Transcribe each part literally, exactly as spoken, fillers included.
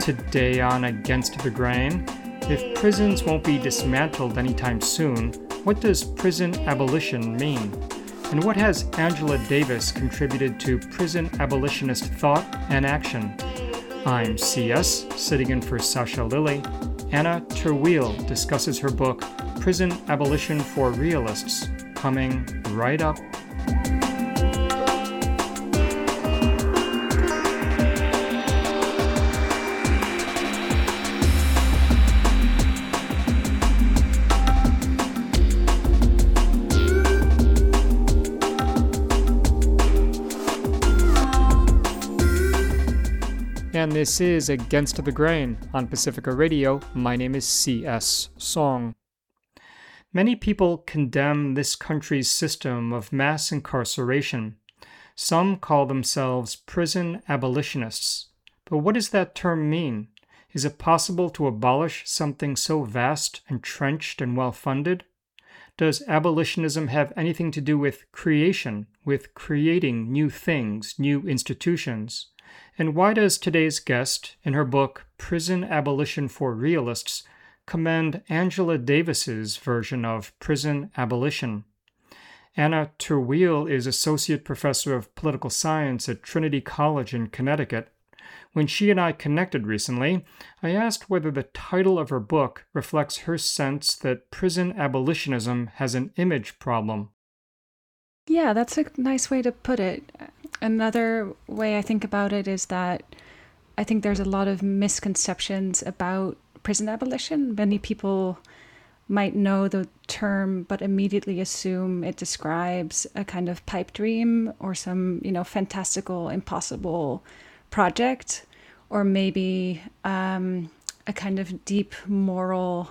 Today on Against the Grain, if prisons won't be dismantled anytime soon, what does prison abolition mean? And what has Angela Davis contributed to prison abolitionist thought and action? I'm C S, sitting in for Sasha Lilly. Anna Terweel discusses her book, Prison Abolition for Realists, coming right up. And this is Against the Grain on Pacifica Radio. My name is C S. Song. Many people condemn this country's system of mass incarceration. Some call themselves prison abolitionists. But what does that term mean? Is it possible to abolish something so vast, entrenched, and well-funded? Does abolitionism have anything to do with creation, with creating new things, new institutions? And why does today's guest, in her book Prison Abolition for Realists, commend Angela Davis's version of prison abolition? Anna Terweel is Associate Professor of Political Science at Trinity College in Connecticut. When she and I connected recently, I asked whether the title of her book reflects her sense that prison abolitionism has an image problem. Yeah, that's a nice way to put it. Another way I think about it is that I think there's a lot of misconceptions about prison abolition. Many people might know the term, but immediately assume it describes a kind of pipe dream or some, you know, fantastical, impossible project, or maybe um, a kind of deep moral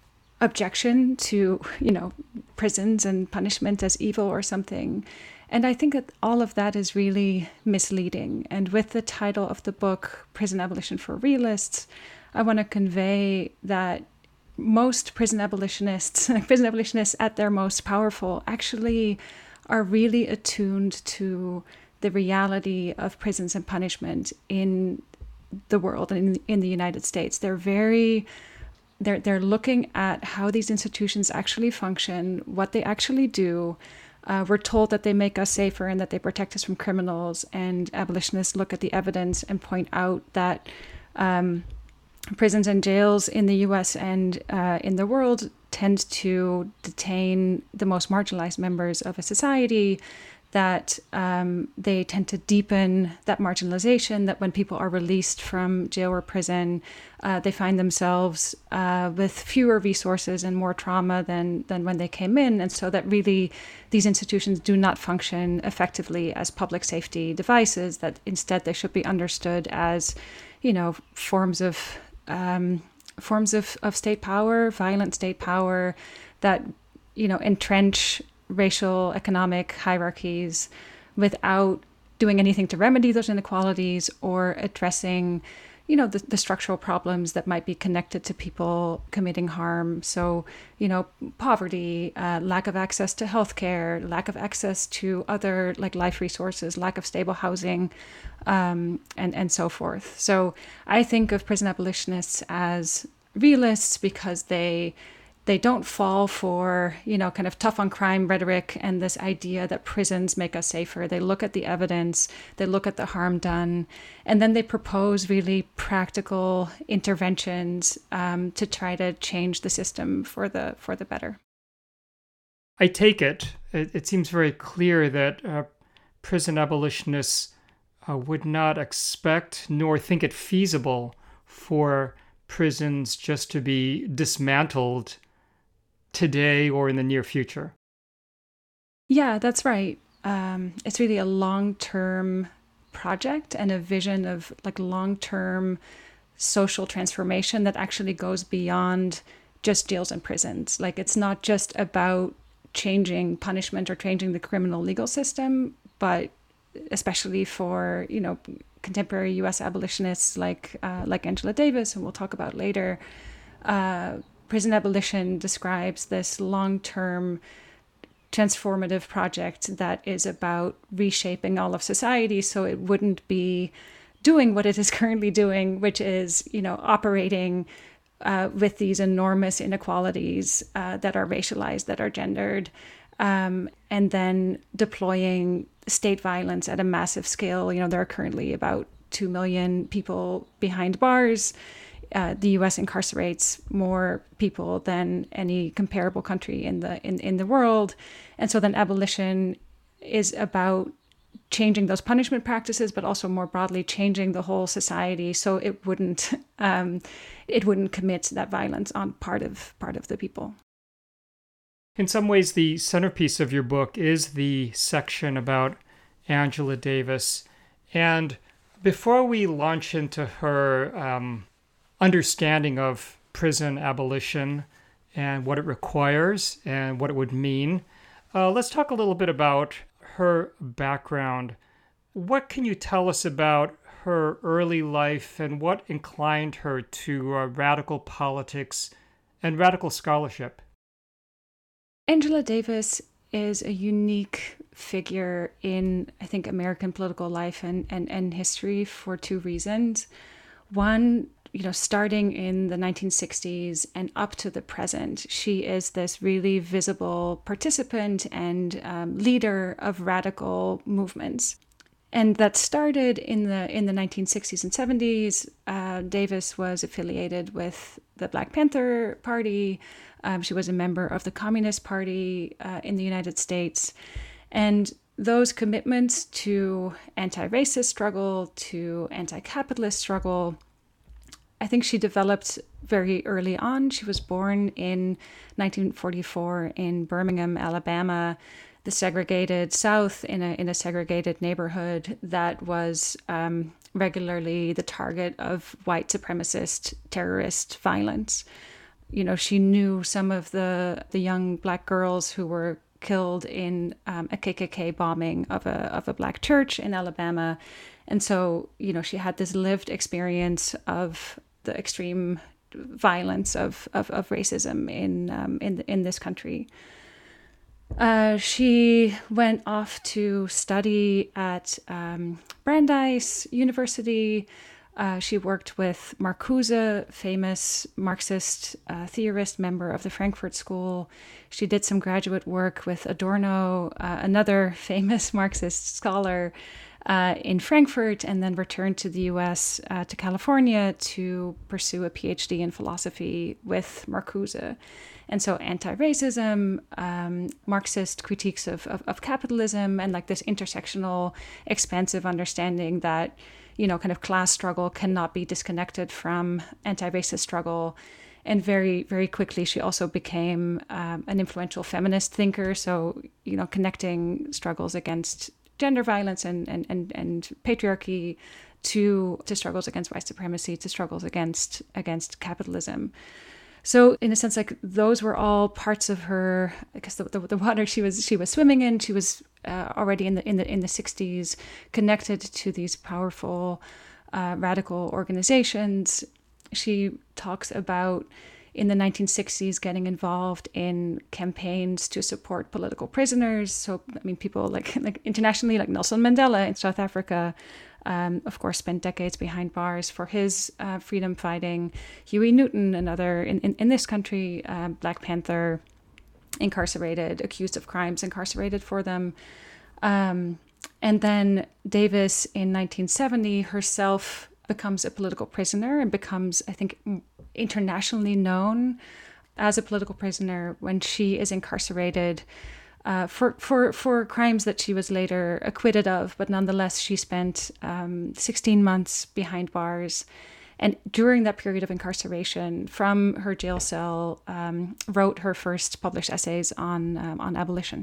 objection to, you know, prisons and punishment as evil or something. And I think that all of that is really misleading. And with the title of the book, Prison Abolition for Realists, I want to convey that most prison abolitionists, prison abolitionists at their most powerful, actually are really attuned to the reality of prisons and punishment in the world and in, in the United States. They're very They're they're looking at how these institutions actually function, what they actually do. Uh, we're told that they make us safer and that they protect us from criminals. And abolitionists look at the evidence and point out that um, prisons and jails in the U S and uh, in the world tend to detain the most marginalized members of a society, that um, they tend to deepen that marginalization, that when people are released from jail or prison, uh, they find themselves uh, with fewer resources and more trauma than, than when they came in. And so that really these institutions do not function effectively as public safety devices, that instead they should be understood as, you know, forms of um, forms of, of state power, violent state power that, you know, entrench racial, economic hierarchies without doing anything to remedy those inequalities or addressing, you know, the, the structural problems that might be connected to people committing harm. So, you know, poverty, uh, lack of access to healthcare, lack of access to other like life resources, lack of stable housing, um, and, and so forth. So I think of prison abolitionists as realists because they They don't fall for, you know, kind of tough on crime rhetoric and this idea that prisons make us safer. They look at the evidence, they look at the harm done, and then they propose really practical interventions um, to try to change the system for the for the better. I take it, it, it seems very clear that uh, prison abolitionists uh, would not expect nor think it feasible for prisons just to be dismantled today or in the near future. Yeah, that's right. Um, it's really a long-term project and a vision of like long-term social transformation that actually goes beyond just jails and prisons. Like it's not just about changing punishment or changing the criminal legal system, but especially for, you know, contemporary U S abolitionists like uh, like Angela Davis, who we'll talk about later, uh, prison abolition describes this long-term transformative project that is about reshaping all of society so it wouldn't be doing what it is currently doing, which is, you know, operating uh, with these enormous inequalities uh, that are racialized, that are gendered, um, and then deploying state violence at a massive scale. You know, there are currently about two million people behind bars. Uh, the U S incarcerates more people than any comparable country in the in, in the world. And so then abolition is about changing those punishment practices, but also more broadly changing the whole society so it wouldn't um, it wouldn't commit that violence on part of part of the people. In some ways, the centerpiece of your book is the section about Angela Davis. And before we launch into her um, understanding of prison abolition and what it requires and what it would mean, uh, let's talk a little bit about her background. What can you tell us about her early life and what inclined her to uh, radical politics and radical scholarship? Angela Davis is a unique figure in, I think, American political life and, and, and history for two reasons. One, you know, starting in the nineteen sixties and up to the present, she is this really visible participant and um, leader of radical movements. And that started in the in the nineteen sixties and seventies. Uh, Davis was affiliated with the Black Panther Party. Um, she was a member of the Communist Party uh, in the United States. And those commitments to anti-racist struggle, to anti-capitalist struggle, I think she developed very early on. She was born in nineteen forty-four in Birmingham, Alabama, the segregated South, in a in a segregated neighborhood that was um, regularly the target of white supremacist terrorist violence. You know, she knew some of the the young Black girls who were killed in um, a K K K bombing of a of a Black church in Alabama, and so, you know, she had this lived experience of the extreme violence of of, of racism in um, in in this country. Uh, she went off to study at um, Brandeis University. Uh, she worked with Marcuse, famous Marxist uh, theorist, member of the Frankfurt School. She did some graduate work with Adorno, uh, another famous Marxist scholar, uh, in Frankfurt, and then returned to the U S, uh, to California, to pursue a PhD in philosophy with Marcuse. And so anti-racism, um, Marxist critiques of, of, of capitalism, and like this intersectional, expansive understanding that, you know, kind of class struggle cannot be disconnected from anti-racist struggle. And very, very quickly, she also became um, an influential feminist thinker. So, you know, connecting struggles against gender violence and and and, and patriarchy to to struggles against white supremacy, to struggles against against capitalism. So in a sense, like, those were all parts of her, I guess, the, the, the water she was she was swimming in. She was uh, already in the in the in the sixties connected to these powerful uh, radical organizations. She talks about, in the nineteen sixties, getting involved in campaigns to support political prisoners. So, I mean, people like like internationally, like Nelson Mandela in South Africa. Um, of course, spent decades behind bars for his uh, freedom fighting. Huey Newton, another in, in, in this country, uh, Black Panther, incarcerated, accused of crimes, incarcerated for them. Um, and then Davis, in nineteen seventy, herself becomes a political prisoner and becomes, I think, internationally known as a political prisoner when she is incarcerated Uh, for, for, for crimes that she was later acquitted of, but nonetheless, she spent um, sixteen months behind bars. And during that period of incarceration, from her jail cell, um, wrote her first published essays on, um, on abolition.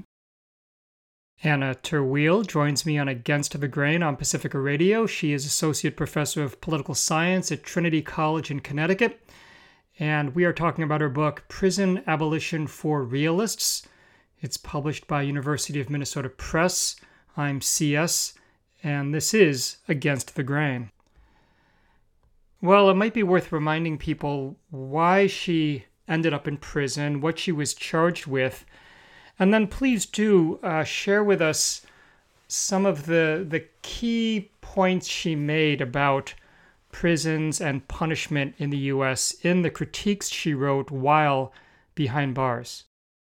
Anna Terweel joins me on Against the Grain on Pacifica Radio. She is Associate Professor of Political Science at Trinity College in Connecticut. And we are talking about her book, Prison Abolition for Realists. It's published by University of Minnesota Press. I'm C S, and this is Against the Grain. Well, it might be worth reminding people why she ended up in prison, what she was charged with, and then please do uh, share with us some of the, the key points she made about prisons and punishment in the U S in the critiques she wrote while behind bars?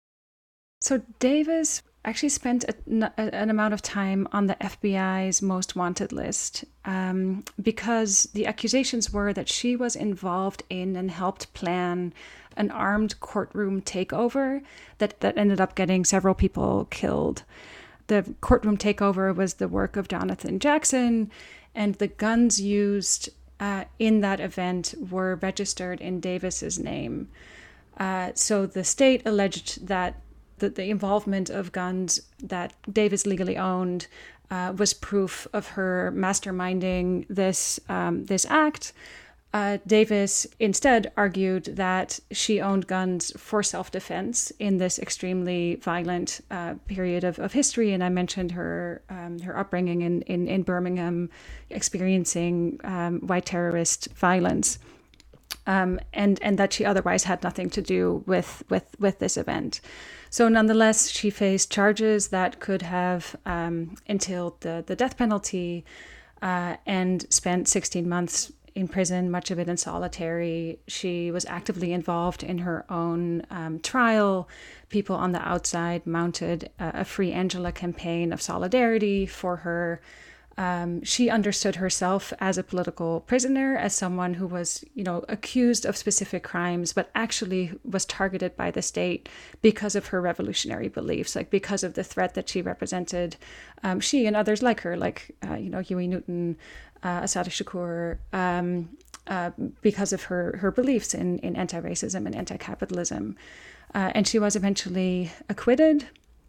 So Davis actually spent a, a, an amount of time on the F B I's most wanted list um, because the accusations were that she was involved in and helped plan an armed courtroom takeover that, that ended up getting several people killed. The courtroom takeover was the work of Jonathan Jackson, and the guns used uh, in that event were registered in Davis's name. Uh, so the state alleged that the, the involvement of guns that Davis legally owned uh, was proof of her masterminding this um, this act. Uh, Davis instead argued that she owned guns for self-defense in this extremely violent uh, period of, of history. And I mentioned her um, her upbringing in, in, in Birmingham, experiencing um, white terrorist violence, um, and and that she otherwise had nothing to do with with, with this event. So nonetheless, she faced charges that could have um, entailed the, the death penalty uh, and spent sixteen months in prison, much of it in solitary. She was actively involved in her own um, trial. People on the outside mounted a, a Free Angela campaign of solidarity for her. Um, she understood herself as a political prisoner, as someone who was, you know, accused of specific crimes, but actually was targeted by the state because of her revolutionary beliefs, like because of the threat that she represented. Um, she and others like her, like, uh, you know, Huey Newton, uh, Assata Shakur, um, uh, because of her, her beliefs in, in anti-racism and anti-capitalism. Uh, and she was eventually acquitted.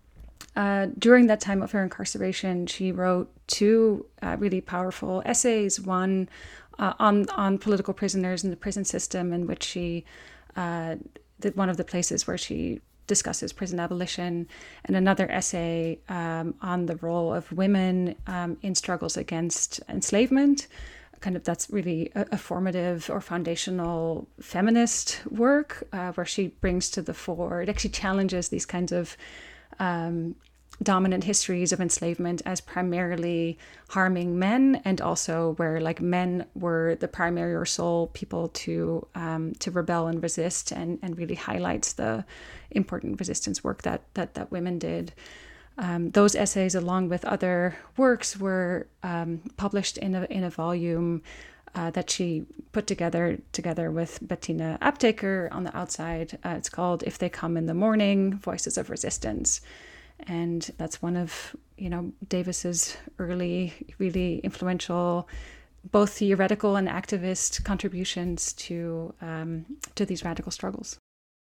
Uh, during that time of her incarceration, she wrote two uh, really powerful essays, one uh, on on political prisoners in the prison system, in which she, uh, did one of the places where she discusses prison abolition, and another essay um, on the role of women um, in struggles against enslavement. Kind of that's really a, a formative or foundational feminist work uh, where she brings to the fore, it actually challenges these kinds of Um, dominant histories of enslavement as primarily harming men, and also where like men were the primary or sole people to um, to rebel and resist, and, and really highlights the important resistance work that that, that women did. Um, those essays, along with other works, were um, published in a in a volume uh, that she put together together with Bettina Aptaker on the outside. Uh, it's called "If They Come in the Morning: Voices of Resistance," and that's one of you know Davis's early, really influential, both theoretical and activist contributions to um, to these radical struggles.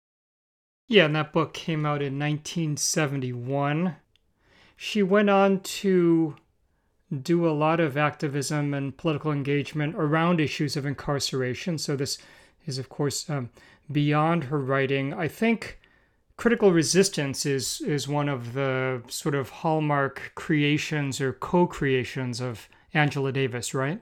Yeah, and that book came out in nineteen seventy-one. She went on to do a lot of activism and political engagement around issues of incarceration. So this is, of course, um, beyond her writing. I think Critical Resistance is is one of the sort of hallmark creations or co-creations of Angela Davis, right?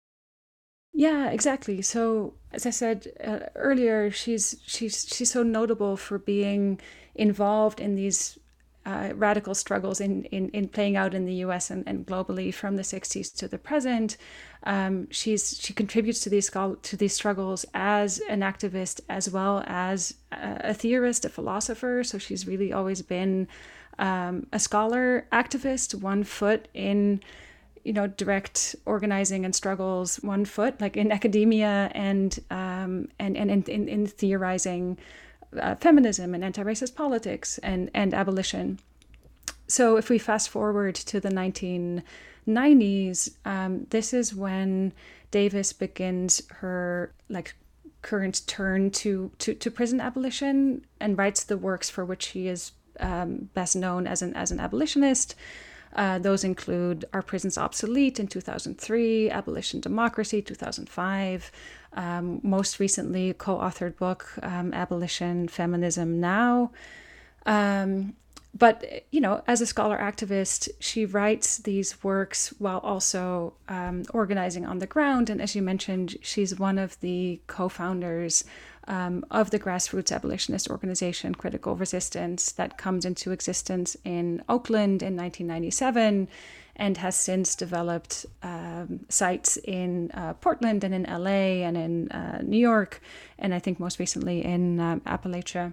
Yeah, exactly. So, as I said uh, earlier, she's she's she's so notable for being involved in these Uh, radical struggles in, in, in playing out in the U S and, and globally from the sixties to the present. Um, she's she contributes to these to these struggles as an activist as well as a, a theorist, a philosopher. So she's really always been um, a scholar activist, one foot in you know direct organizing and struggles, one foot like in academia and um, and and in, in, in theorizing Uh, feminism and anti-racist politics and, and abolition. So if we fast forward to the nineteen nineties, um, this is when Davis begins her like current turn to, to, to prison abolition and writes the works for which she is um, best known as an as an abolitionist. Uh, those include Are Prisons Obsolete in two thousand three, Abolition Democracy two thousand five, um, most recently co-authored book, um, Abolition Feminism Now. Um, But, you know, as a scholar activist, she writes these works while also um, organizing on the ground. And as you mentioned, she's one of the co-founders um, of the grassroots abolitionist organization, Critical Resistance, that comes into existence in Oakland in nineteen ninety-seven and has since developed um, sites in uh, Portland and in L A and in uh, New York, and I think most recently in um, Appalachia.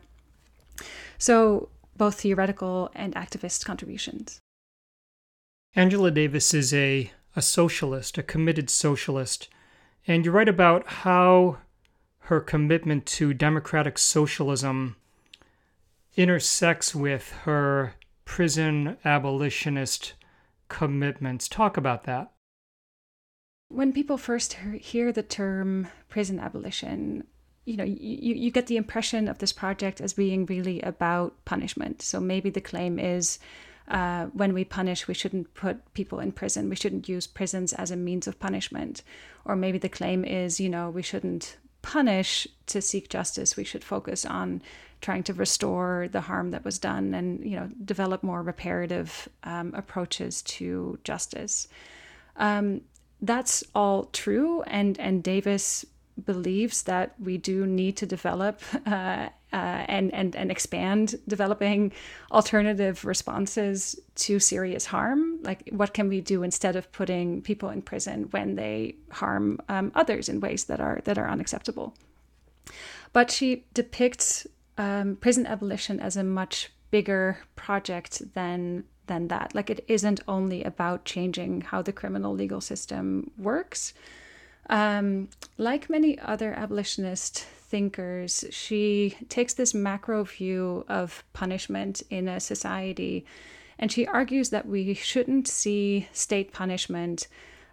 So both theoretical and activist contributions. Angela Davis is a, a socialist, a committed socialist, and you write about how her commitment to democratic socialism intersects with her prison abolitionist commitments. Talk about that. When people first hear the term prison abolition, you know, you, you get the impression of this project as being really about punishment. So maybe the claim is uh, when we punish, we shouldn't put people in prison. We shouldn't use prisons as a means of punishment. Or maybe the claim is, you know, we shouldn't punish to seek justice. We should focus on trying to restore the harm that was done and, you know, develop more reparative um, approaches to justice. Um, that's all true. And, and Davis believes that we do need to develop uh, uh, and, and, and expand developing alternative responses to serious harm. Like, what can we do instead of putting people in prison when they harm um, others in ways that are that are unacceptable? But she depicts um, prison abolition as a much bigger project than than that. Like, it isn't only about changing how the criminal legal system works. Um, like many other abolitionist thinkers, she takes this macro view of punishment in a society, and she argues that we shouldn't see state punishment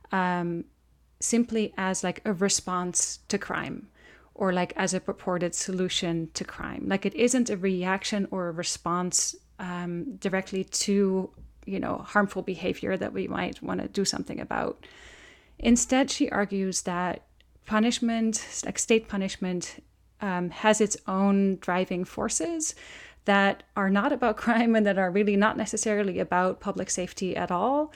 um, simply as like a response to crime or like as a purported solution to crime. Like, it isn't a reaction or a response um, directly to, you know, harmful behavior that we might want to do something about. Instead, she argues that punishment, like state punishment, um, has its own driving forces that are not about crime and that are really not necessarily about public safety at all,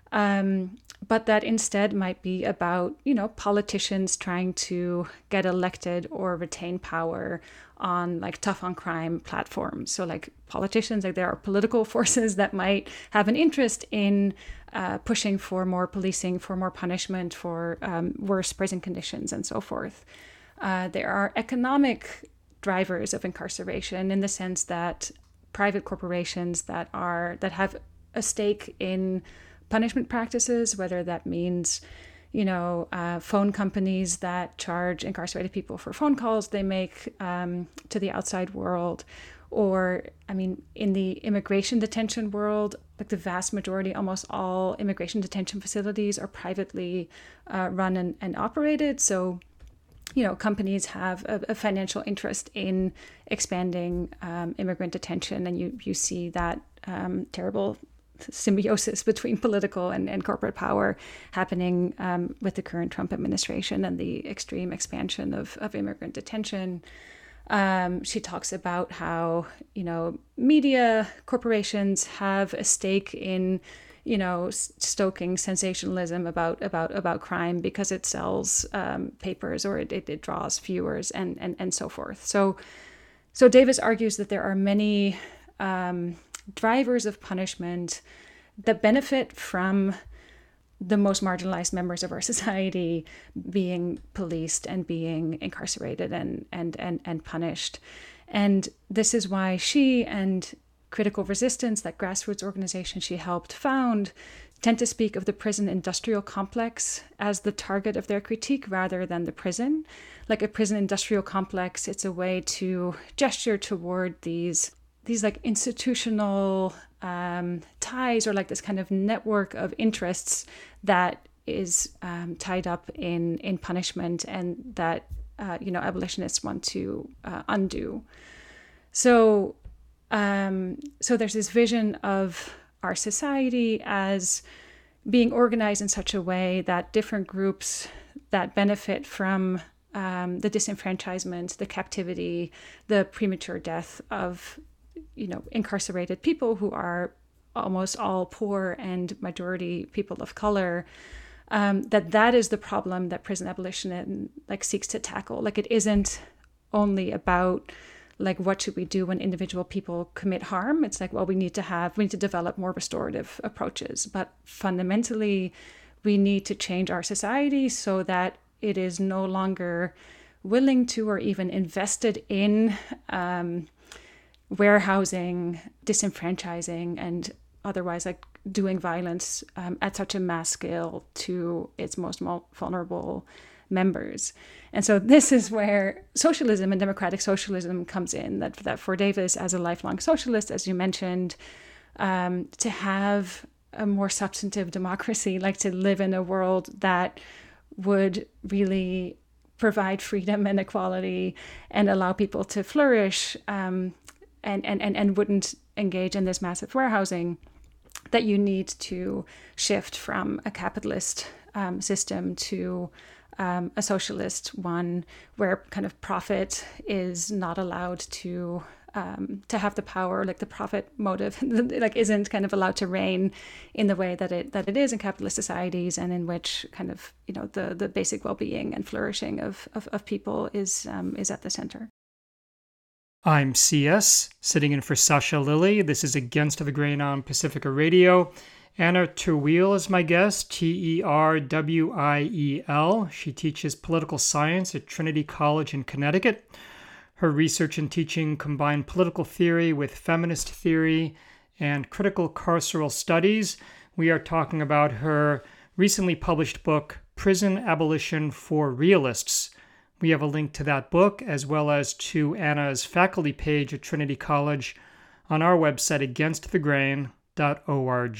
um, but that instead might be about, you know, politicians trying to get elected or retain power on like tough on crime platforms. So like politicians, like there are political forces that might have an interest in uh, pushing for more policing, for more punishment, for um, worse prison conditions and so forth. Uh, there are economic drivers of incarceration in the sense that private corporations that are that have a stake in punishment practices, whether that means, you know, uh, phone companies that charge incarcerated people for phone calls they make um, to the outside world, or, I mean, in the immigration detention world, like the vast majority, almost all immigration detention facilities are privately uh, run and, and operated. So, you know, companies have a, a financial interest in expanding um, immigrant detention, and you, you see that um, terrible symbiosis between political and, and corporate power happening um, with the current Trump administration and the extreme expansion of, of immigrant detention. Um, she talks about how, you know, media corporations have a stake in, you know, stoking sensationalism about about about crime because it sells um, papers or it, it, it draws viewers and, and and so forth. So, so Davis argues that there are many um, drivers of punishment that benefit from the most marginalized members of our society being policed and being incarcerated and and and and punished. And this is why she and Critical Resistance, that grassroots organization she helped found, tend to speak of the prison industrial complex as the target of their critique rather than the prison. Like a prison industrial complex, it's a way to gesture toward these these like institutional um, ties or like this kind of network of interests that is um, tied up in in punishment and that uh, you know abolitionists want to uh, undo. So um, so there's this vision of our society as being organized in such a way that different groups that benefit from um, the disenfranchisement, the captivity, the premature death of you know, incarcerated people who are almost all poor and majority people of color, um, that that is the problem that prison abolition like seeks to tackle. Like, it isn't only about like, what should we do when individual people commit harm? It's like, well, we need to have, we need to develop more restorative approaches. But fundamentally, we need to change our society so that it is no longer willing to or even invested in um, warehousing, disenfranchising, and otherwise like doing violence um, at such a mass scale to its most vulnerable members. And so this is where socialism and democratic socialism comes in, that, that for Davis, as a lifelong socialist, as you mentioned, um, to have a more substantive democracy, like to live in a world that would really provide freedom and equality and allow people to flourish, um, and, and, and, and wouldn't engage in this massive warehousing, that you need to shift from a capitalist um, system to um, a socialist one, where kind of profit is not allowed to um, to have the power, like the profit motive, like isn't kind of allowed to reign in the way that it that it is in capitalist societies, and in which kind of, you know, the the basic well-being and flourishing of of, of people is um, is at the center. I'm C S, sitting in for Sasha Lilly. This is Against the Grain on Pacifica Radio. Anna Terwiel is my guest, T E R W I E L. She teaches political science at Trinity College in Connecticut. Her research and teaching combine political theory with feminist theory and critical carceral studies. We are talking about her recently published book, Prison Abolition for Realists. We have a link to that book, as well as to Anna's faculty page at Trinity College, on our website, against the grain dot org.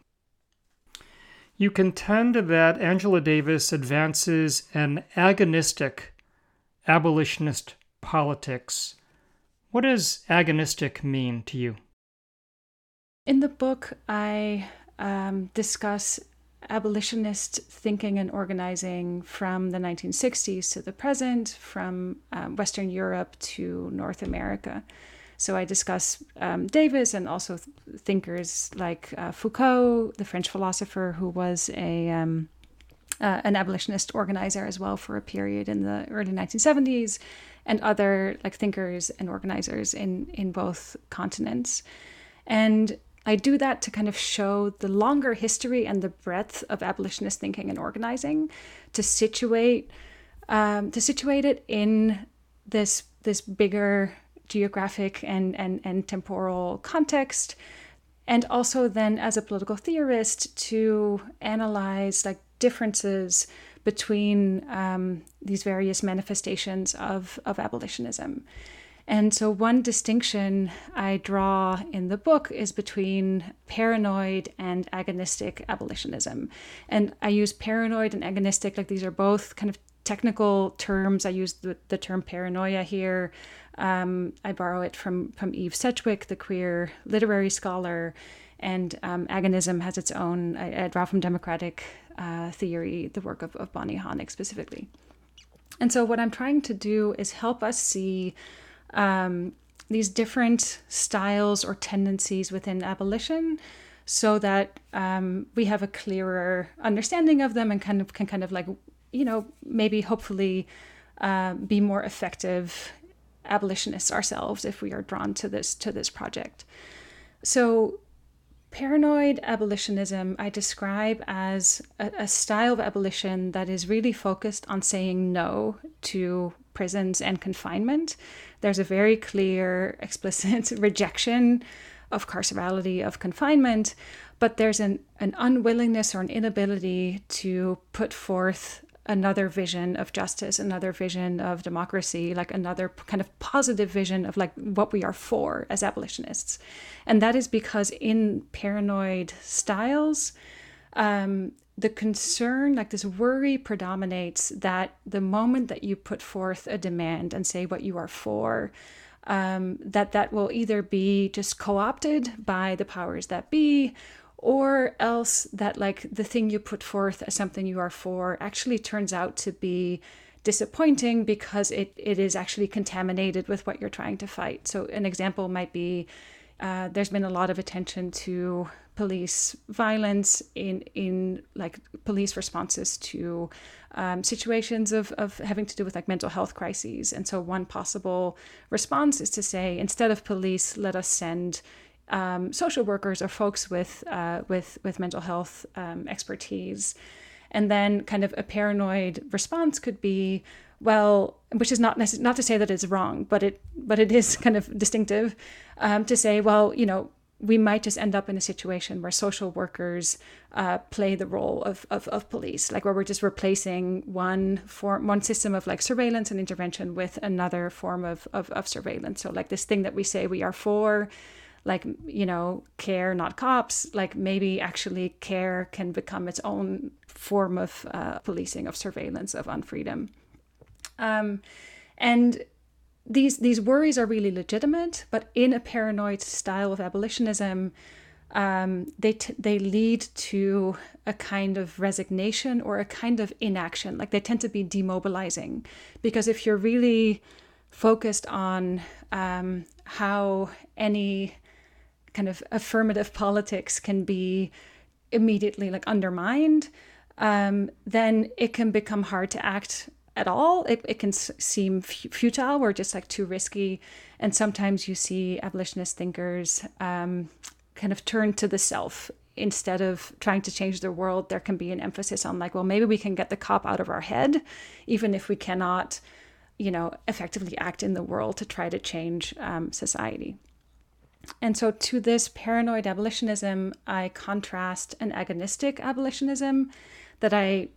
You contend that Angela Davis advances an agonistic abolitionist politics. What does agonistic mean to you? In the book, I um, discuss abolitionist thinking and organizing from the nineteen sixties to the present, from um, Western Europe to North America. So I discuss um, Davis and also th- thinkers like uh, Foucault, the French philosopher who was a um, uh, an abolitionist organizer as well for a period in the early nineteen seventies, and other like thinkers and organizers in, in both continents. And I do that to kind of show the longer history and the breadth of abolitionist thinking and organizing, to situate um, to situate it in this this bigger geographic and, and, and temporal context, and also then as a political theorist to analyze like differences between um, these various manifestations of, of abolitionism. And so one distinction I draw in the book is between paranoid and agonistic abolitionism. And I use paranoid and agonistic, like these are both kind of technical terms. I use the, the term paranoia here. Um, I borrow it from, from Eve Sedgwick, the queer literary scholar. And um, agonism has its own, I, I draw from democratic uh, theory, the work of, of Bonnie Honig specifically. And so what I'm trying to do is help us see um, these different styles or tendencies within abolition, so that um, we have a clearer understanding of them and kind of can kind of like, you know, maybe hopefully uh, be more effective abolitionists ourselves if we are drawn to this to this project. So paranoid abolitionism I describe as a, a style of abolition that is really focused on saying no to prisons and confinement. There's a very clear, explicit rejection of carcerality, of confinement, but there's an, an unwillingness or an inability to put forth another vision of justice, another vision of democracy, like another kind of positive vision of like what we are for as abolitionists. And that is because in paranoid styles, um, the concern, like this worry predominates that the moment that you put forth a demand and say what you are for, um, that that will either be just co-opted by the powers that be, or else that like the thing you put forth as something you are for actually turns out to be disappointing because it, it is actually contaminated with what you're trying to fight. So an example might be, uh, there's been a lot of attention to police violence in, in like police responses to um, situations of, of having to do with like mental health crises. And so one possible response is to say, instead of police, let us send um, social workers or folks with, uh, with, with mental health um, expertise. And then kind of a paranoid response could be, well, which is not necess- not to say that it's wrong, but it but it is kind of distinctive, um, to say, well, you know, we might just end up in a situation where social workers uh, play the role of, of of police, like where we're just replacing one form, one system of like surveillance and intervention with another form of, of of surveillance. So like this thing that we say we are for, like, you know, care, not cops, like maybe actually care can become its own form of uh, policing, of surveillance, of unfreedom. Um, and these these worries are really legitimate, but in a paranoid style of abolitionism, um, they t- they lead to a kind of resignation or a kind of inaction. Like they tend to be demobilizing, because if you're really focused on um, how any kind of affirmative politics can be immediately like undermined, um, then it can become hard to act at all. It, it can s- seem f- futile or just like too risky. And sometimes you see abolitionist thinkers um, kind of turn to the self. Instead of trying to change the world, there can be an emphasis on like, well, maybe we can get the cop out of our head, even if we cannot, you know, effectively act in the world to try to change um, society. And so to this paranoid abolitionism, I contrast an agonistic abolitionism that I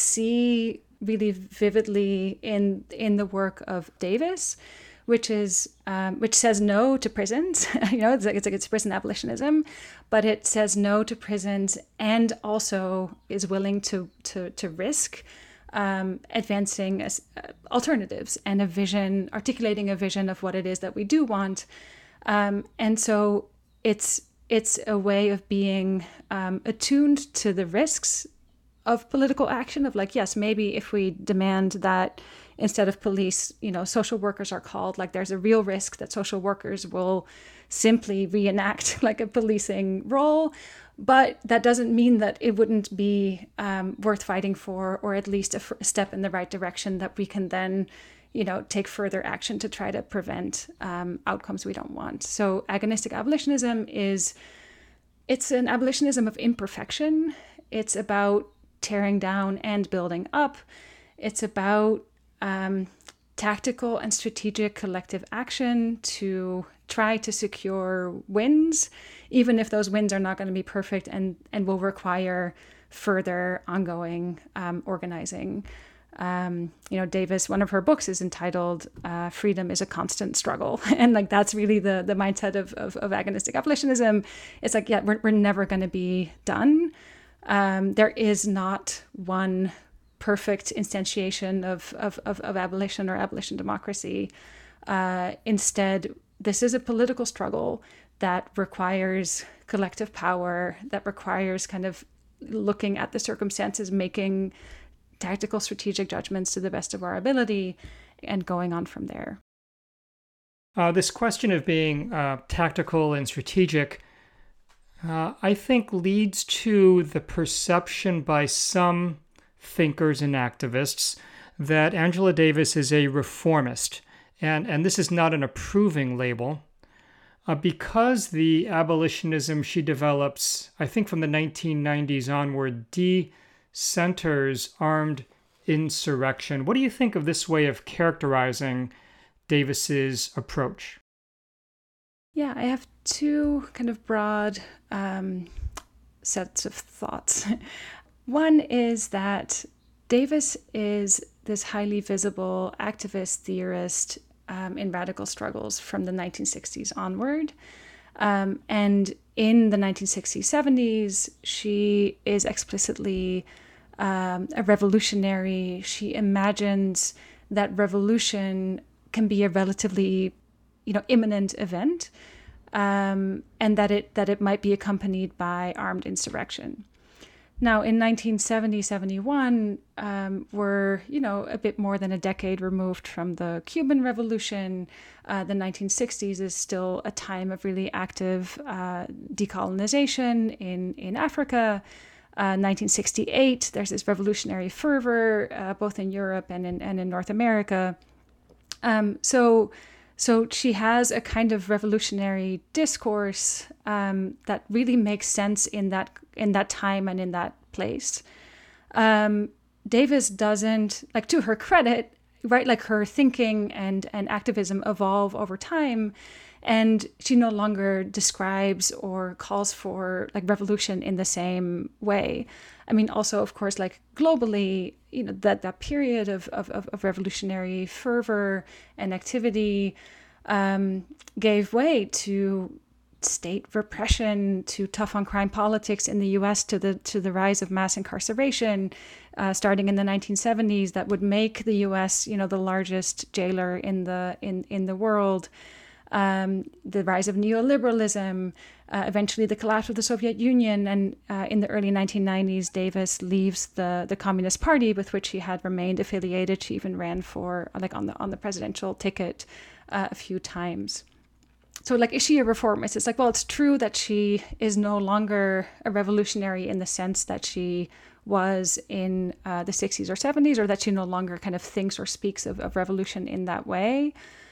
see really vividly in in the work of Davis, which is um, which says no to prisons. you know, it's like, it's like it's prison abolitionism, but it says no to prisons and also is willing to to to risk um, advancing as, uh, alternatives and a vision, articulating a vision of what it is that we do want. Um, and so it's it's a way of being um, attuned to the risks of political action, of like, yes, maybe if we demand that instead of police, you know, social workers are called, like there's a real risk that social workers will simply reenact like a policing role. But that doesn't mean that it wouldn't be um, worth fighting for, or at least a f- step in the right direction that we can then, you know, take further action to try to prevent um, outcomes we don't want. So agonistic abolitionism is, it's an abolitionism of imperfection. It's about tearing down and building up. It's about um, tactical and strategic collective action to try to secure wins, even if those wins are not going to be perfect and, and will require further ongoing um, organizing. Um, you know, Davis, one of her books is entitled uh, Freedom is a Constant Struggle. And like, that's really the the mindset of, of, of agonistic abolitionism. It's like, yeah, we're, we're never going to be done. Um, there is not one perfect instantiation of, of, of, of abolition or abolition democracy. Uh, instead, this is a political struggle that requires collective power, that requires kind of looking at the circumstances, making tactical strategic judgments to the best of our ability, and going on from there. Uh, this question of being uh, tactical and strategic, uh, I think, leads to the perception by some thinkers and activists that Angela Davis is a reformist. And, and this is not an approving label. Uh, because the abolitionism she develops, I think from the nineteen nineties onward, de-centers armed insurrection. What do you think of this way of characterizing Davis's approach? Yeah, I have two kind of broad um, sets of thoughts. One is that Davis is this highly visible activist, theorist um, in radical struggles from the nineteen sixties onward. Um, and in the nineteen sixties, seventies, she is explicitly um, a revolutionary. She imagines that revolution can be a relatively, you know, imminent event, um, and that it that it might be accompanied by armed insurrection. Now, in nineteen seventy, seventy-one, um, we're, you know, a bit more than a decade removed from the Cuban Revolution. Uh, the nineteen sixties is still a time of really active uh, decolonization in, in Africa. Uh, nineteen sixty-eight, there's this revolutionary fervor, uh, both in Europe and in, and in North America. Um, so... So she has a kind of revolutionary discourse um, that really makes sense in that in that time and in that place. Um, Davis doesn't, like, to her credit, right? Like, her thinking and and activism evolve over time, and she no longer describes or calls for like revolution in the same way. I mean, also, of course, like globally, you know, that, that period of, of, of revolutionary fervor and activity um, gave way to state repression, to tough on crime politics in the U S, to the to the rise of mass incarceration, uh, starting in the nineteen seventies, that would make the U S, you know, the largest jailer in the in in the world. Um, the rise of neoliberalism, uh, eventually the collapse of the Soviet Union, and uh, in the early nineteen nineties, Davis leaves the the Communist Party, with which she had remained affiliated. She even ran for, like, on the on the presidential ticket uh, a few times. So, like, is she a reformist? It's like, well, it's true that she is no longer a revolutionary in the sense that she was in uh, the sixties or seventies, or that she no longer kind of thinks or speaks of, of revolution in that way.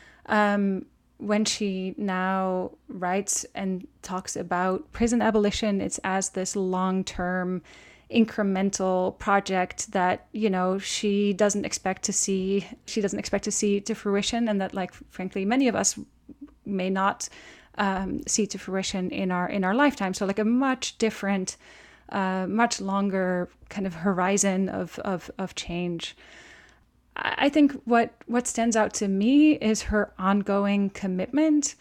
Um, when she now writes and talks about prison abolition, it's as this long-term incremental project that, you know, she doesn't expect to see, she doesn't expect to see to fruition, and that, like, frankly, many of us may not um, see to fruition in our in our lifetime. So, like, a much different, uh, much longer kind of horizon of of, of change. I think what, what stands out to me is her ongoing commitment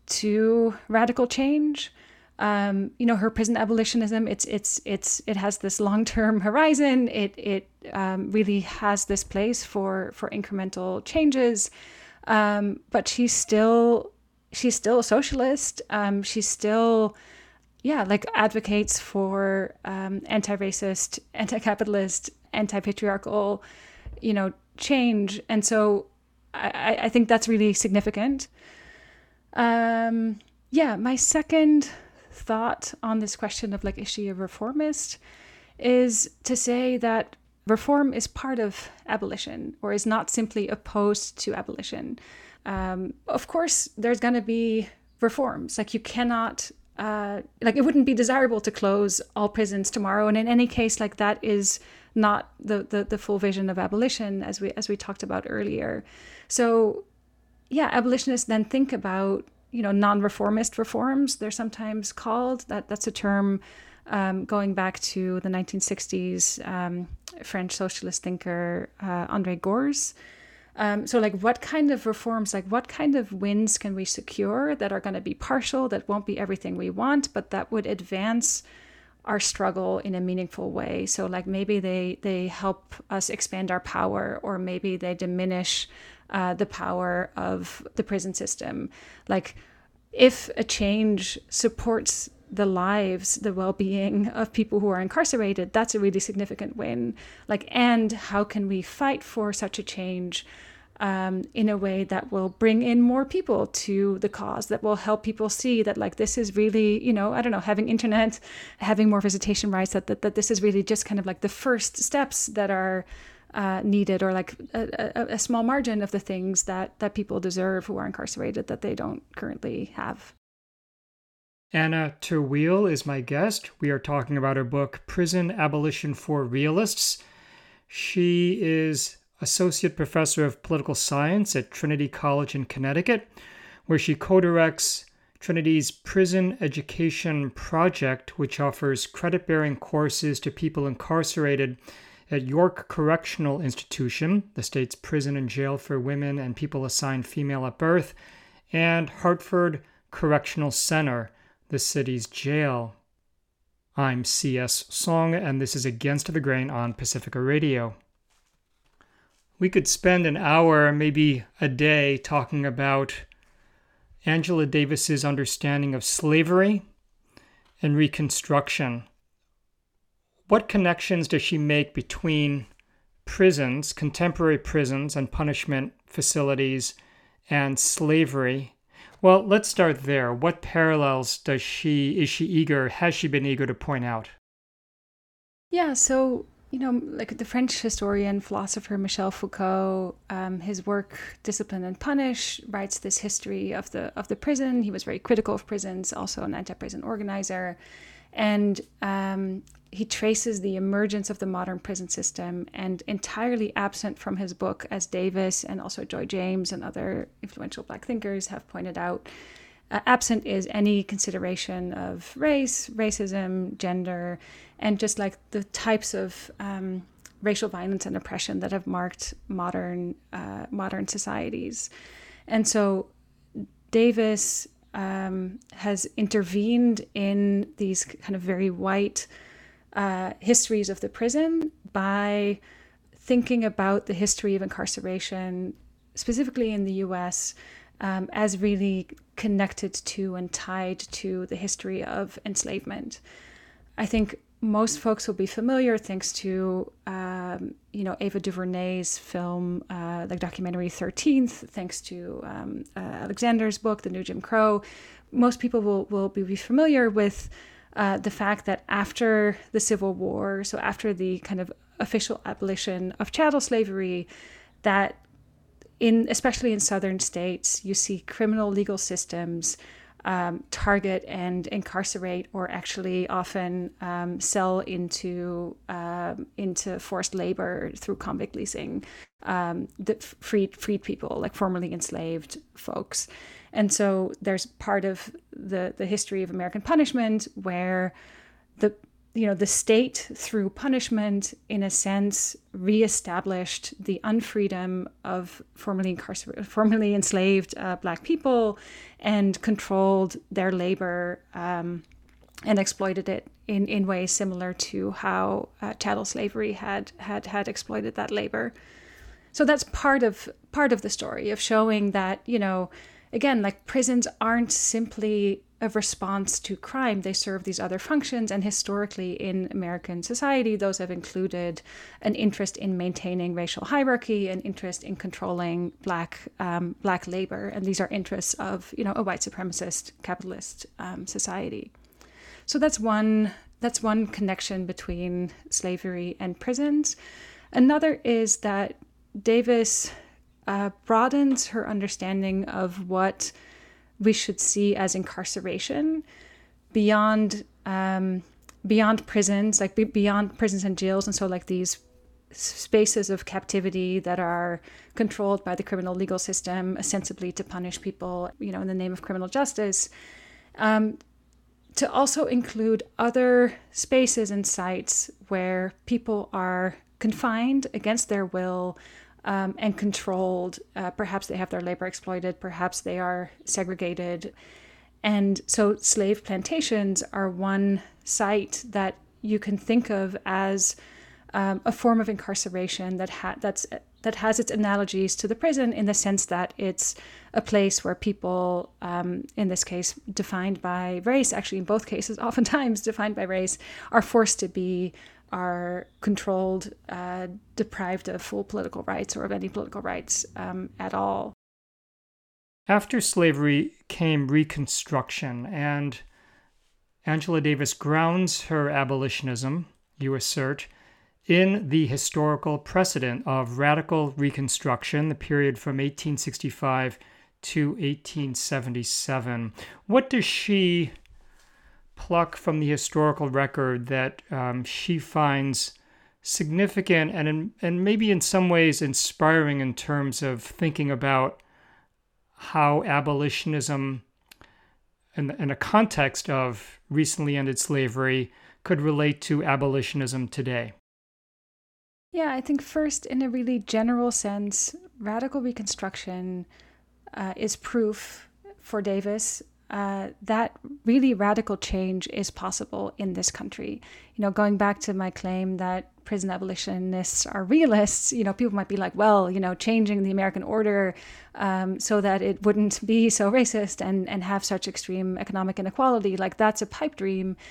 to radical change. Um, you know, her prison abolitionism, it's it's it's it has this long-term horizon. It it um, really has this place for for incremental changes. Um, but she's still she's still a socialist. Um, she's still, yeah, like, advocates for um, anti-racist, anti-capitalist, anti-patriarchal, you know, change. And so I, I think that's really significant. Um, yeah, my second thought on this question of, like, is she a reformist, is to say that reform is part of abolition, or is not simply opposed to abolition. Um, of course, there's going to be reforms. Like, you cannot, uh, like, it wouldn't be desirable to close all prisons tomorrow. And in any case, like, that is not the, the, the full vision of abolition, as we as we talked about earlier. So, yeah, abolitionists then think about, you know, non-reformist reforms, they're sometimes called. That that's a term um, going back to the nineteen sixties um, French socialist thinker uh, André Gorz. Um, so, like, what kind of reforms, like, what kind of wins can we secure that are going to be partial, that won't be everything we want, but that would advance our struggle in a meaningful way? So, like, maybe they they help us expand our power, or maybe they diminish uh, the power of the prison system. Like, if a change supports the lives, the well-being of people who are incarcerated, that's a really significant win. Like, and how can we fight for such a change um, in a way that will bring in more people to the cause, that will help people see that, like, this is really, you know, I don't know, having internet, having more visitation rights, that that, that this is really just kind of like the first steps that are uh, needed, or like a, a, a small margin of the things that that people deserve who are incarcerated that they don't currently have. Anna Terweel is my guest. We are talking about her book, Prison Abolition for Realists. She is Associate Professor of Political Science at Trinity College in Connecticut, where she co-directs Trinity's Prison Education Project, which offers credit-bearing courses to people incarcerated at York Correctional Institution, the state's prison and jail for women and people assigned female at birth, and Hartford Correctional Center, the city's jail. I'm C S Song, and this is Against the Grain on Pacifica Radio. We could spend an hour, maybe a day, talking about Angela Davis's understanding of slavery and Reconstruction. what connections does she make between prisons, contemporary prisons and punishment facilities, and slavery? Well, let's start there. What parallels does she, is she eager, has she been eager to point out? Yeah, so, you know, like the French historian, philosopher Michel Foucault, um, his work Discipline and Punish writes this history of the of the prison. He was very critical of prisons, also an anti-prison organizer. And um, he traces the emergence of the modern prison system, and entirely absent from his book, as Davis and also Joy James and other influential Black thinkers have pointed out, uh, absent is any consideration of race, racism, gender, and just like the types of um, racial violence and oppression that have marked modern uh, modern societies. And so Davis Um, has intervened in these kind of very white uh, histories of the prison by thinking about the history of incarceration, specifically in the U S, um, as really connected to and tied to the history of enslavement. I think most folks will be familiar thanks to, um, you know, Ava DuVernay's film, uh, like documentary thirteenth, thanks to um, uh, Alexander's book, The New Jim Crow. Most people will, will be familiar with uh, the fact that after the Civil War, so after the kind of official abolition of chattel slavery, that in, especially in southern states, you see criminal legal systems Um, target and incarcerate, or actually often um, sell into um, into forced labor through convict leasing, um, the freed freed people, like formerly enslaved folks. And so there's part of the the history of American punishment where the you know the state, through punishment, in a sense, reestablished the unfreedom of formerly incarcerated, formerly enslaved uh, Black people, and controlled their labor um, and exploited it in, in ways similar to how uh, chattel slavery had, had had exploited that labor. So that's part of part of the story of showing that, you know, again, like prisons aren't simply a response to crime. They serve these other functions. And historically in American society, those have included an interest in maintaining racial hierarchy, an interest in controlling Black um, Black labor. And these are interests of, you know, a white supremacist capitalist um, society. So that's one that's one connection between slavery and prisons. Another is that Davis uh, broadens her understanding of what we should see as incarceration beyond um, beyond prisons, like be- beyond prisons and jails, and so like these spaces of captivity that are controlled by the criminal legal system, ostensibly to punish people, you know, in the name of criminal justice. Um, to also include other spaces and sites where people are confined against their will, Um, and controlled. Uh, perhaps they have their labor exploited, perhaps they are segregated. And so slave plantations are one site that you can think of as um, a form of incarceration that ha- that's that has its analogies to the prison, in the sense that it's a place where people, um, in this case, defined by race, actually in both cases, oftentimes defined by race, are forced to be are controlled, uh, deprived of full political rights or of any political rights um, at all. After slavery came Reconstruction, and Angela Davis grounds her abolitionism, you assert, in the historical precedent of radical Reconstruction, the period from eighteen sixty-five to eighteen seventy-seven. What does she pluck from the historical record that um, she finds significant and in, and maybe in some ways inspiring in terms of thinking about how abolitionism in, in a context of recently ended slavery could relate to abolitionism today? Yeah, I think first, in a really general sense, radical Reconstruction uh, is proof for Davis Uh, that really radical change is possible in this country. You know, going back to my claim that prison abolitionists are realists, you know, people might be like, well, you know, changing the American order um, so that it wouldn't be so racist and, and have such extreme economic inequality, like that's a pipe dream.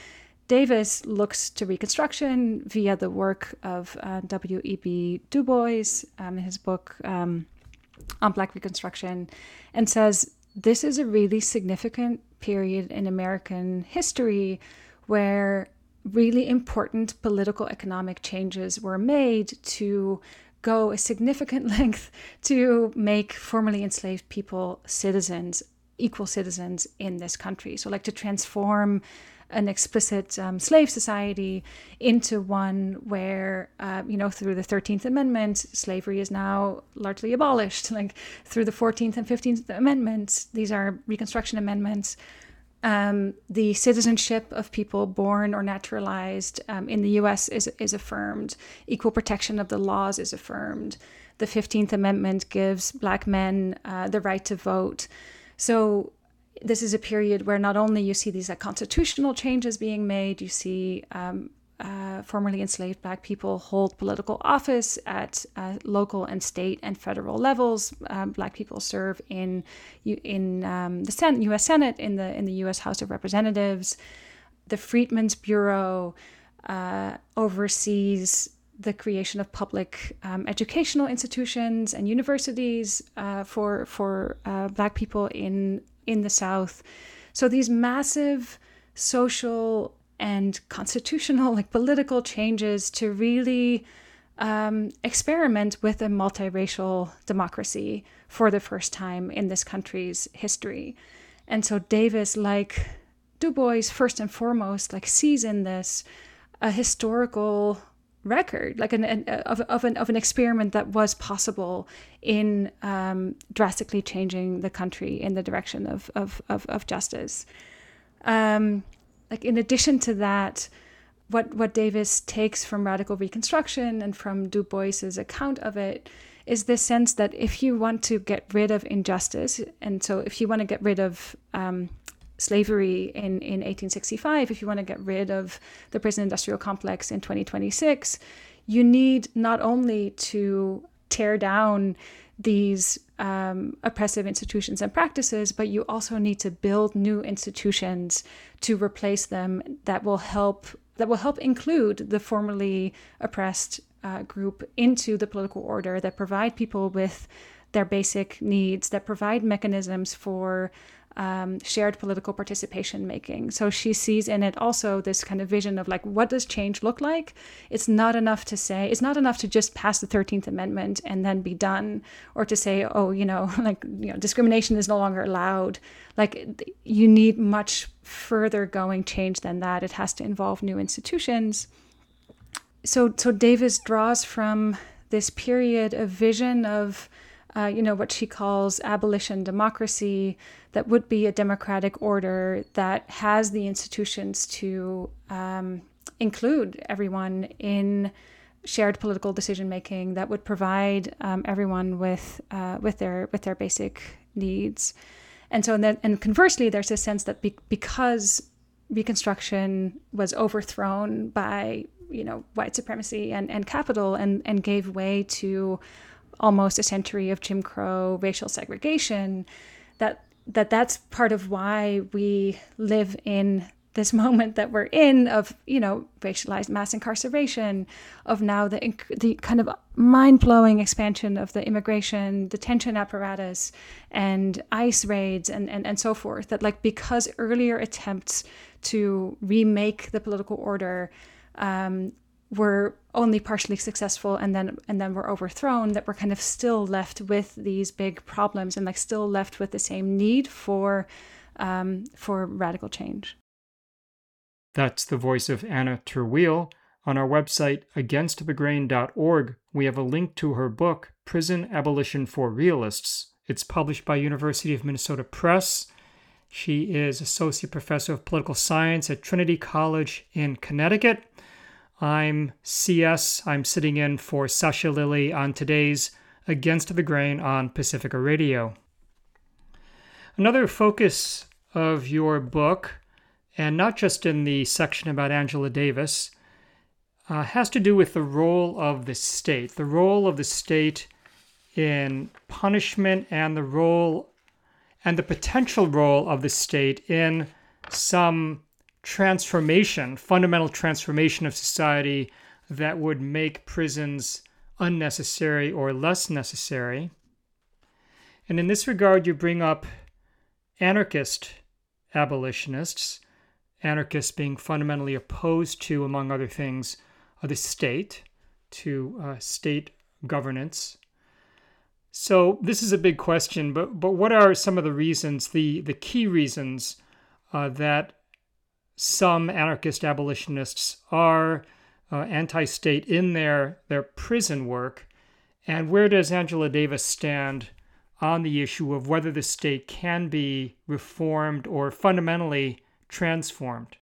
Davis looks to Reconstruction via the work of uh, W E B Du Bois um, in his book um, on Black Reconstruction, and says this is a really significant period in American history where really important political economic changes were made to go a significant length to make formerly enslaved people citizens, equal citizens in this country. So like to transform an explicit um, slave society into one where, uh, you know, through the thirteenth Amendment, slavery is now largely abolished. Like through the fourteenth and fifteenth Amendments, these are Reconstruction amendments. Um, the citizenship of people born or naturalized um, in the U S is, is affirmed. Equal protection of the laws is affirmed. The fifteenth Amendment gives Black men uh, the right to vote. So this is a period where not only you see these like, constitutional changes being made, you see um, uh, formerly enslaved Black people hold political office at uh, local and state and federal levels. Um, Black people serve in in um, the Sen- U S Senate, in the in the U S House of Representatives. The Freedmen's Bureau uh, oversees the creation of public um, educational institutions and universities uh, for for uh, Black people in in the South. So these massive social and constitutional, like political changes to really um, experiment with a multiracial democracy for the first time in this country's history. And so Davis, like Du Bois, first and foremost, like sees in this a historical record, like an, an of, of an of an experiment that was possible in um, drastically changing the country in the direction of of of, of justice. Um, like in addition to that, what what Davis takes from Radical Reconstruction and from Du Bois's account of it is this sense that if you want to get rid of injustice, and so if you want to get rid of um, slavery in, in eighteen sixty-five, if you want to get rid of the prison industrial complex in twenty twenty-six, you need not only to tear down these um, oppressive institutions and practices, but you also need to build new institutions to replace them that will help that will help include the formerly oppressed uh, group into the political order, that provide people with their basic needs, that provide mechanisms for Um, shared political participation making. So she sees in it also this kind of vision of like, what does change look like? It's not enough to say, it's not enough to just pass the thirteenth Amendment and then be done, or to say, oh, you know, like, you know, discrimination is no longer allowed. Like, you need much further going change than that. It has to involve new institutions. So, so Davis draws from this period a vision of Uh, you know, what she calls abolition democracy, that would be a democratic order that has the institutions to um, include everyone in shared political decision making, that would provide um, everyone with uh, with their with their basic needs. And so, and, then, and conversely, there's a sense that be- because Reconstruction was overthrown by, you know, white supremacy and, and capital, and, and gave way to almost a century of Jim Crow racial segregation, that that that's part of why we live in this moment that we're in of, you know, racialized mass incarceration, of now the the kind of mind-blowing expansion of the immigration detention apparatus and ICE raids and, and, and so forth, that like because earlier attempts to remake the political order um, were only partially successful and then and then were overthrown, that we're kind of still left with these big problems and like still left with the same need for um, for radical change. That's the voice of Anna Terweel. On our website, against the grain dot org, we have a link to her book, Prison Abolition for Realists. It's published by University of Minnesota Press. She is Associate Professor of Political Science at Trinity College in Connecticut. I'm C S. I'm sitting in for Sasha Lilly on today's Against the Grain on Pacifica Radio. Another focus of your book, and not just in the section about Angela Davis, uh, has to do with the role of the state, the role of the state in punishment, and the role and the potential role of the state in some transformation, fundamental transformation of society that would make prisons unnecessary or less necessary. And in this regard, you bring up anarchist abolitionists, anarchists being fundamentally opposed to, among other things, uh, the state, to uh, state governance. So this is a big question, but but what are some of the reasons, the, the key reasons uh, that some anarchist abolitionists are uh, anti-state in their, their prison work? And where does Angela Davis stand on the issue of whether the state can be reformed or fundamentally transformed?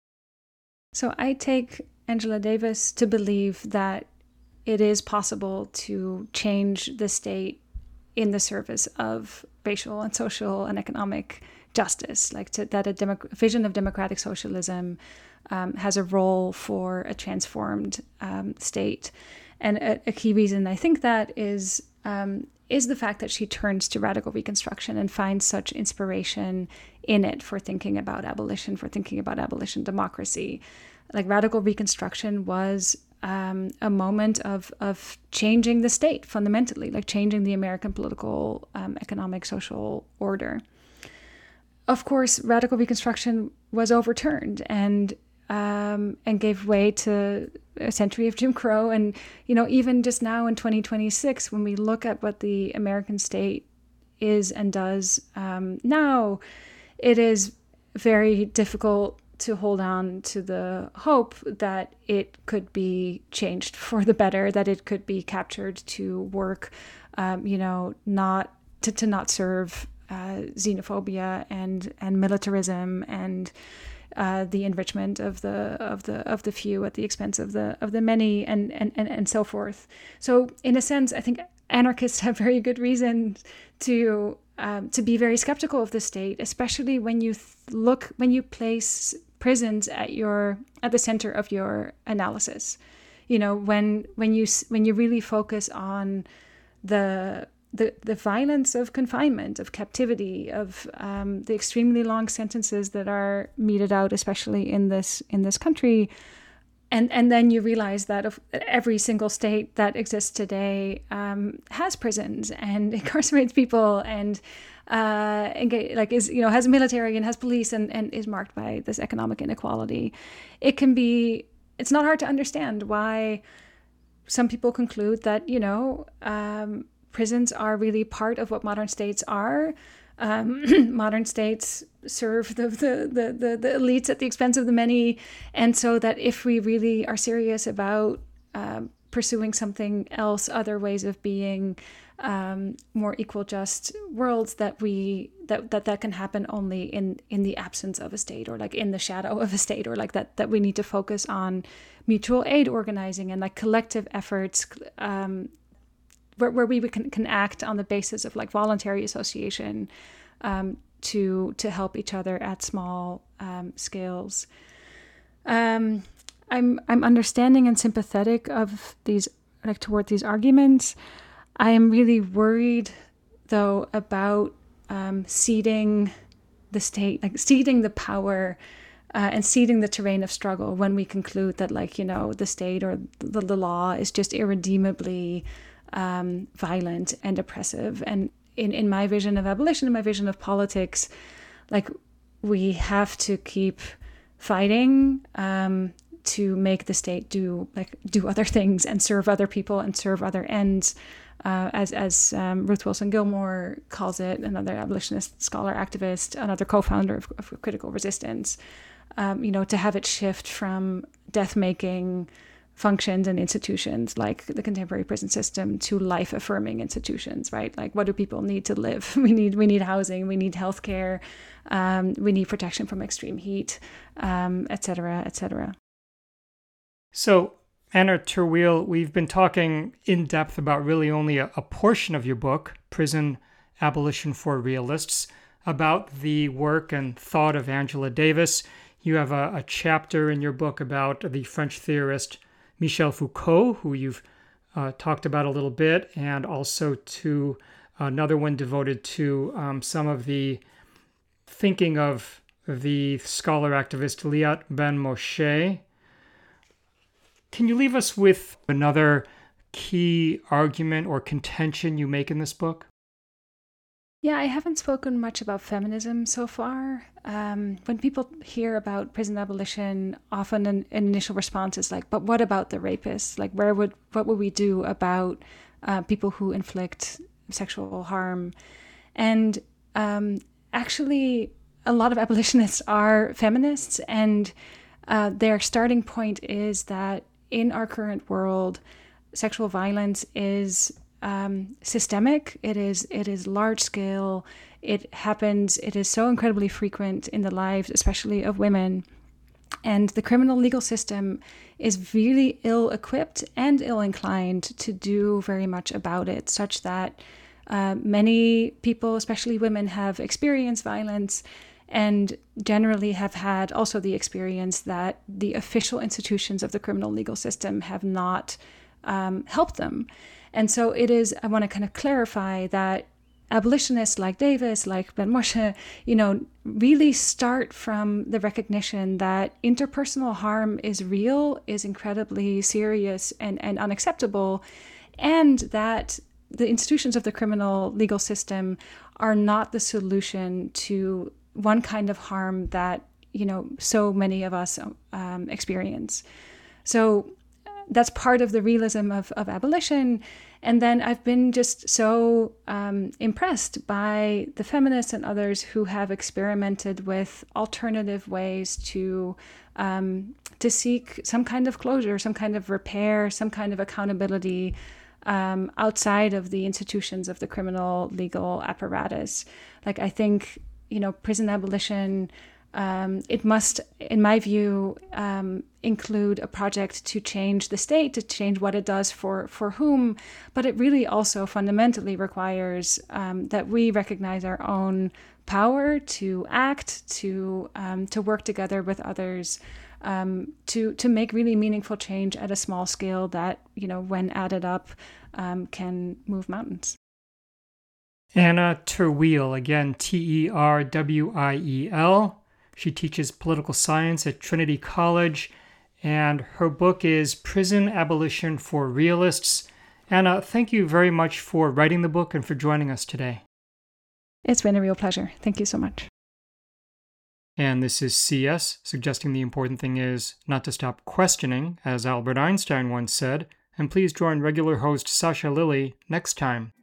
So I take Angela Davis to believe that it is possible to change the state in the service of racial and social and economic justice, like to, that a democ- vision of democratic socialism um, has a role for a transformed um, state. And a, a key reason I think that is um, is the fact that she turns to radical reconstruction and finds such inspiration in it for thinking about abolition, for thinking about abolition democracy. Like radical reconstruction was um, a moment of of changing the state fundamentally, like changing the American political, um, economic, social order. Of course, radical reconstruction was overturned and um, and gave way to a century of Jim Crow. And, you know, even just now in twenty twenty-six, when we look at what the American state is and does um, now, it is very difficult to hold on to the hope that it could be changed for the better, that it could be captured to work, um, you know, not to, to not serve uh, xenophobia and and militarism and uh, the enrichment of the of the of the few at the expense of the of the many, and and and, and so forth. So in a sense, I think anarchists have very good reason to um, to be very skeptical of the state, especially when you th- look when you place prisons at your at the center of your analysis. You know, when when you when you really focus on the the the violence of confinement, of captivity, of um, the extremely long sentences that are meted out, especially in this in this country, and and then you realize that of every single state that exists today um, has prisons and incarcerates people and uh, engage, like is you know has military and has police and and is marked by this economic inequality. It can be it's not hard to understand why some people conclude that you know. Um, Prisons are really part of what modern states are. Um, modern states serve the, the, the, the, the elites at the expense of the many. And so that if we really are serious about um, pursuing something else, other ways of being, um, more equal, just worlds, that we that, that that can happen only in, in the absence of a state, or like in the shadow of a state, or like that that we need to focus on mutual aid organizing and like collective efforts, um, Where, where we can, can act on the basis of like voluntary association um, to to help each other at small um, scales. Um, I'm I'm understanding and sympathetic of these like toward these arguments. I am really worried though about um, ceding the state, like ceding the power uh, and ceding the terrain of struggle when we conclude that like you know the state or the, the law is just irredeemably Um, violent and oppressive. And in, in my vision of abolition, in my vision of politics, like we have to keep fighting um, to make the state do like do other things and serve other people and serve other ends, uh, as as um, Ruth Wilson Gilmore calls it, another abolitionist scholar activist, another co-founder of, of Critical Resistance. Um, you know, to have it shift from death-making functions and institutions like the contemporary prison system to life-affirming institutions, right? Like, what do people need to live? We need we need housing, we need healthcare, um, we need protection from extreme heat, um, et cetera, et cetera. So, Anna Terweel, we've been talking in depth about really only a, a portion of your book, Prison Abolition for Realists, about the work and thought of Angela Davis. You have a, a chapter in your book about the French theorist Michel Foucault, who you've uh, talked about a little bit, and also to another one devoted to um, some of the thinking of the scholar activist Liat Ben Moshe. Can you leave us with another key argument or contention you make in this book? Yeah, I haven't spoken much about feminism so far. Um, when people hear about prison abolition, often an, an initial response is like, but what about the rapists? Like, where would what would we do about uh, people who inflict sexual harm? And um, actually, a lot of abolitionists are feminists, and uh, their starting point is that in our current world, sexual violence is Um, systemic. It is it is large scale. It happens. It is so incredibly frequent in the lives, especially of women. And the criminal legal system is really ill-equipped and ill-inclined to do very much about it, such that uh, many people, especially women, have experienced violence and generally have had also the experience that the official institutions of the criminal legal system have not um, helped them. And so it is, I want to kind of clarify that abolitionists like Davis, like Ben Moshe, you know, really start from the recognition that interpersonal harm is real, is incredibly serious and, and unacceptable, and that the institutions of the criminal legal system are not the solution to one kind of harm that, you know, so many of us um, experience. So that's part of the realism of, of abolition. And then I've been just so um, impressed by the feminists and others who have experimented with alternative ways to um, to seek some kind of closure, some kind of repair, some kind of accountability um, outside of the institutions of the criminal legal apparatus. Like, I think, you know, prison abolition, Um, it must, in my view, um, include a project to change the state, to change what it does for, for whom, but it really also fundamentally requires um, that we recognize our own power to act, to um, to work together with others, um, to to make really meaningful change at a small scale that, you know, when added up, um, can move mountains. Anna Terwiel, again, T E R W I E L. She teaches political science at Trinity College, and her book is Prison Abolition for Realists. Anna, thank you very much for writing the book and for joining us today. It's been a real pleasure. Thank you so much. And this is C S, suggesting the important thing is not to stop questioning, as Albert Einstein once said, and please join regular host Sasha Lilly next time.